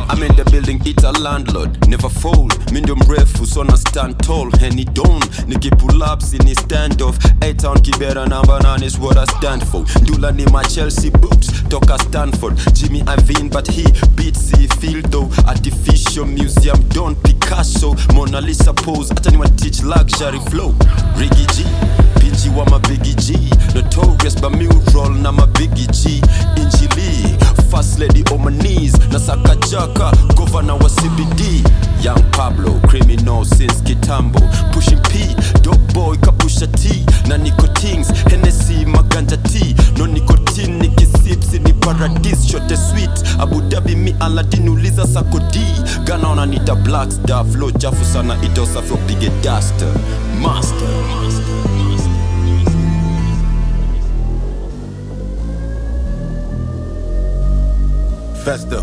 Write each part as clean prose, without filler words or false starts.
I'm in the building, it's a landlord. Never fold, medium refu, so na stand tall. Henny don't, Niki pull ups in his standoff. A-Town Kibera number 9 is what I stand for. Dula ni my Chelsea books, Toka Stanford. Jimmy Iovine, but he beats the field though. Artificial museum, don't Picasso. Mona Lisa pose, at anyone teach luxury flow. Riggy G, PG wa my Biggie G. Notorious but mural na my Biggie G. Injili, first lady on my knees. Nasaka Jaka, governor wa CBD. Young Pablo, criminal since Kitambo. Pushing P, dope boy kapusha T. Na nicotines, Hennessy maganja T. No nicotine, Niki sips ni paradise. Shot sweet, Abu Dhabi mi Aladdin uliza Sakodi. Ghana on Anita Black Star. Flow chafu sana itosa for big duster. Master. Festo.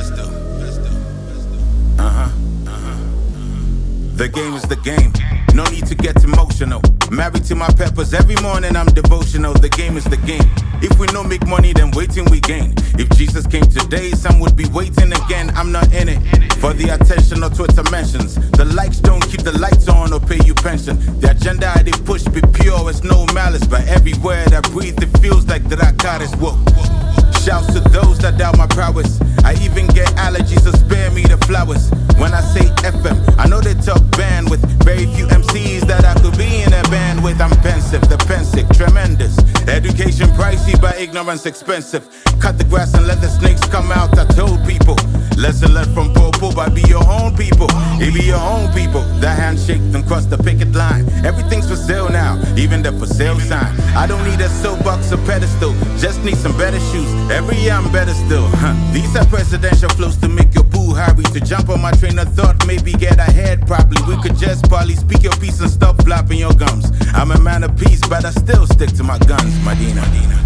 The game is the game. No need to get emotional. Married to my peppers, every morning I'm devotional. The game is the game. If we don't make money, then waiting we gain. If Jesus came today, some would be waiting again. I'm not in it for the attention or Twitter mentions. The likes don't keep the lights on or pay you pension. The agenda they push be pure, it's no malice. But everywhere that I breathe, it feels like that I got is woke. Shouts to those that doubt my prowess. I even get allergies, so spare me the flowers. When I say FM, I know they talk bandwidth. Very few MCs that I could be in a band with. I'm pensive, the pensive, tremendous. Education pricey, but ignorance expensive. Cut the grass and let the snakes come out, I told people. Lesson learned from Popo, but be your own people. It be your own people. The handshake, then cross the picket line. Everything's for sale now, even the for sale sign. I don't need a soapbox or pedestal, just need some better shoes. Every year I'm better still. These are presidential flows to make your boo hurry. To jump on my train of thought, maybe get ahead properly. We could just probably speak your piece and stop flapping your gums. I'm a man of peace, but I still stick to my guns, Medina.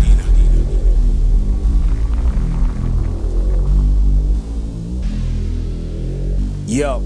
Yo.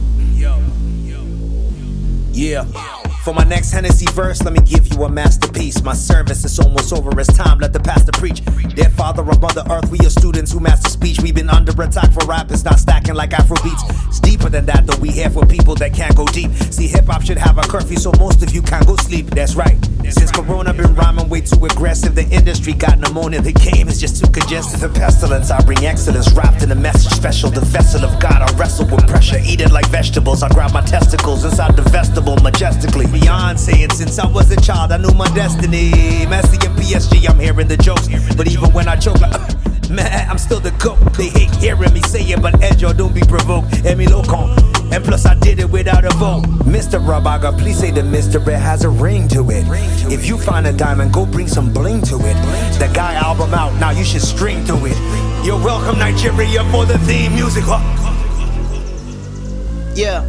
Yeah. For my next Hennessy verse, let me give you a masterpiece. My service is almost over, it's time, let the pastor preach. Dear Father of Mother Earth, we are students who master speech. We've been under attack for rappers, not stacking like Afro beats. It's deeper than that, though we here for people that can't go deep. See, hip-hop should have a curfew, so most of you can't go sleep. That's right. Since Corona been rhyming way too aggressive, the industry got pneumonia. The game is just too congested. The pestilence, I bring excellence wrapped in a message special. The vessel of God, I wrestle with pressure, eat it like vegetables. I grab my testicles inside the vestibule majestically. Beyond saying, since I was a child, I knew my destiny. Messi and PSG, I'm hearing the jokes. But even when I choke, man, I'm still the GOAT. They hate hearing me say it, but Edjo, don't be provoked. Emi Locon, and plus I did it without a vote. Mr. Rabaga, please say the Mr. It has a ring to it. If you find a diamond, go bring some bling to it. The Guy album out, now you should string to it. You're welcome, Nigeria, for the theme music. Yeah.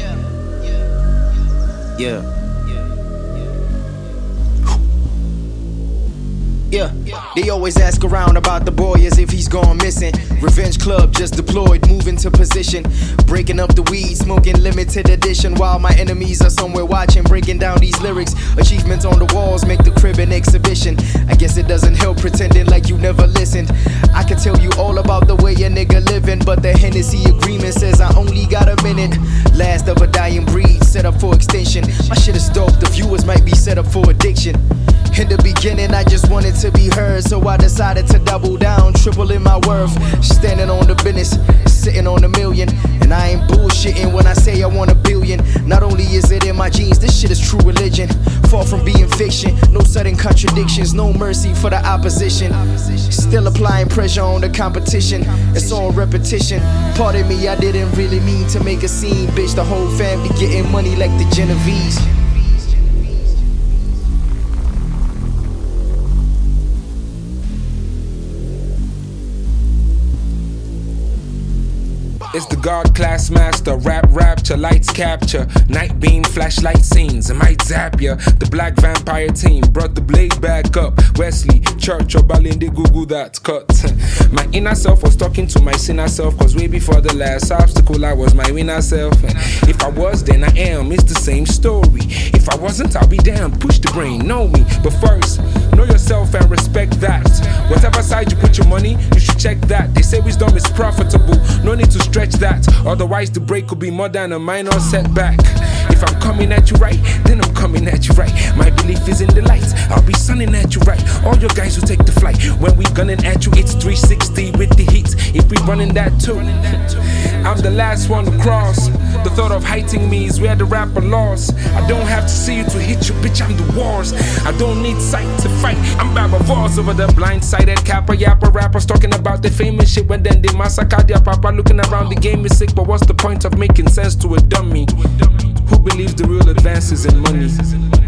They always ask around about the boy as if he's gone missing. Revenge Club just deployed, moving to position. Breaking up the weed, smoking limited edition. While my enemies are somewhere watching, breaking down these lyrics. Achievements on the walls make the crib an exhibition. I guess it doesn't help pretending like you never listened. I can tell you all about the way a nigga living, but the Hennessy agreement says I only got a minute. Last of a dying breed, set up for extinction. My shit is dope, the viewers might be set up for addiction. In the beginning, I just wanted to be heard, so I decided to double down, triple in my worth. Standing on the business, sitting on a million. And I ain't bullshitting when I say I want a billion. Not only is it in my genes, this shit is true religion. Far from being fiction, no sudden contradictions, no mercy for the opposition. Still applying pressure on the competition, it's all repetition. Pardon me, I didn't really mean to make a scene, bitch. The whole family getting money like the Genovese. It's the God class master, rap rapture, lights capture, night beam, flashlight scenes, I might zap ya. The black vampire team brought the blade back up. Wesley, Church, or Balinde, Google that cut. My inner self was talking to my sinner self, cause way before the last obstacle I was my winner self. If I was, then I am, it's the same story. If I wasn't, I'll be damned, push the brain, know me. But first, know yourself and respect that. Whatever side you put your money, you should check that. They say wisdom is profitable, no need to stress stretch that. Otherwise the break could be more than a minor setback. If I'm coming at you right, then I'm coming at you right. My belief is in the light, I'll be sunning at you right. All your guys who take the flight, when we gunning at you, it's 360 with the heat. If we running that too, I'm the last one to cross. The thought of hating me is where the rapper lost. I don't have to see you to hit you, bitch, I'm the wars. I don't need sight to fight, I'm Babavars over the blindsided kappa yappa rappers talking about the famous shit when then they massacre their papa. Looking around the game is sick, but what's the point of making sense to a dummy who believes the real advances in money?